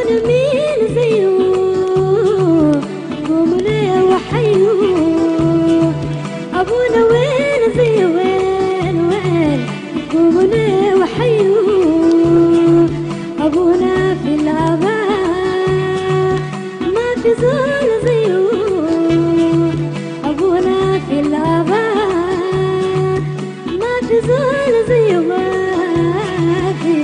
أبونا مين زيه قوموا ليه وحيوه أبونا وين زيه وين قوموا ليه وحيوه أبونا في الآباء ما في زول زيه أبونا في الآباء ما في زول زيه ما في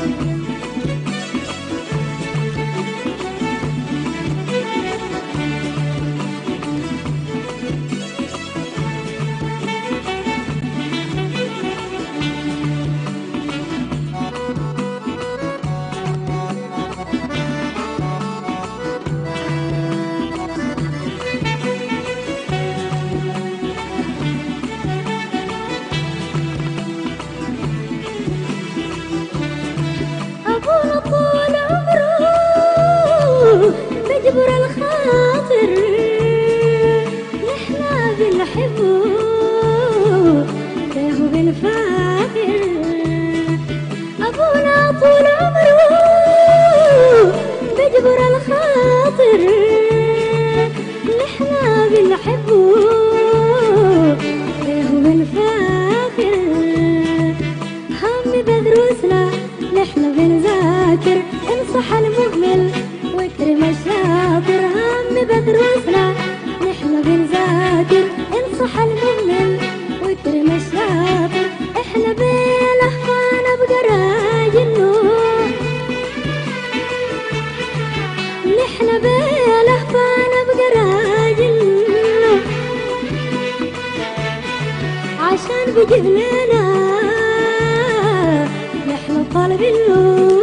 أبونا طول عمره بجبر الخاطر نحنا بنحبه فيه بنفاخر أبونا طول عمره بجبر الخاطر نحنا بنحبه فيه بنفاخر هم بدروسنا نحن بنذاكر انصح المهمل واكرم الشاطر هم بدروسنا نحن بنذاكر انصح المهمل واكرم الشاطر احنا بلهفانا بقراجنه نحن بلهفانا بقراجنه عشان بيجيب لنا نحن طالبين له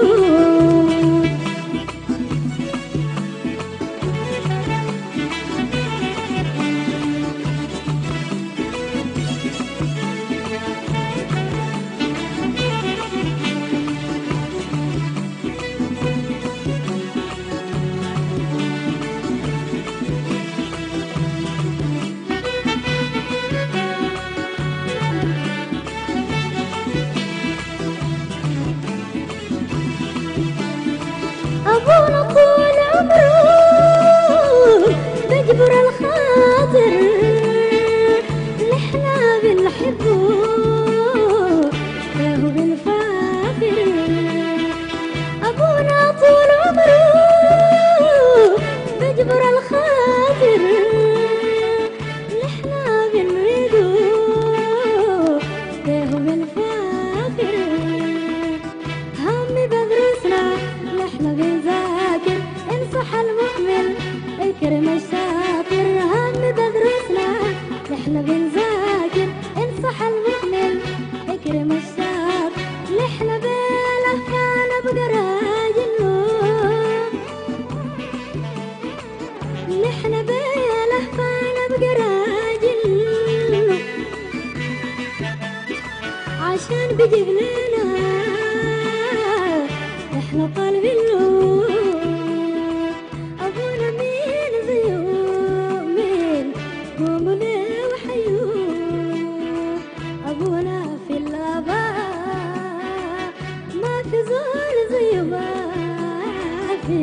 أبونا طول عمره بجبر الخاطر نحنا بنحبه فيه بنفاخر أبونا طول عمره بجبر الخاطر نحنا بنريده فيه بنفاخر هم بدرسنا نحن بنذاكر انصح المؤمن اكرم الشاطر هم بدرسنا نحن بنذاكر انصح المؤمن اكرم الشاطر نحن بلهفانا بقراجنه نحن بلهفانا بقراجنه عشان بيجيب لنا احنا طالبين له ابونا مين زيه مين قوموا ليه وحيوه ابونا في الاباء ما في زول زيه ما في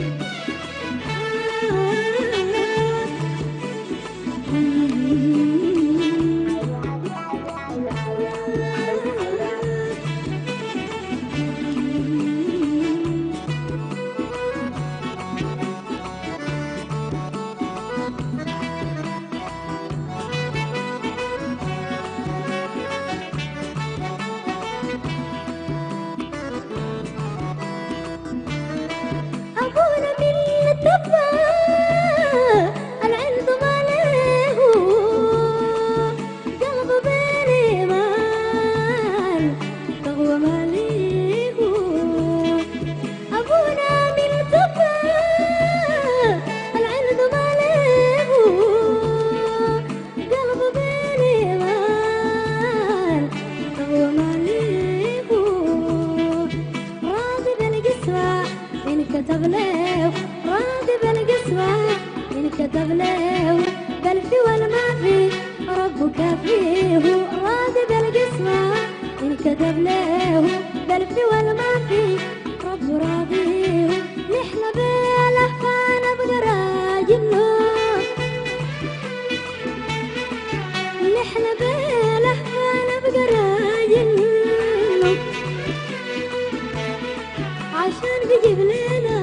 أبونا من الدبا العند ماله قلب بيني مال تغوى ماليه أبونا من الدبا العند ماله قلب بيني مال تغوى ماليه راضي بالقسوة إن كتب له راضي بالقسوة إن كتب له بل في والما في ربك فيه راضي بالقسوة إن كتب له بل في والما في رب راضيه نحلى بيله فانا بقراجنه نحلى بيله فانا بقراجنه عشان بيجيب لنا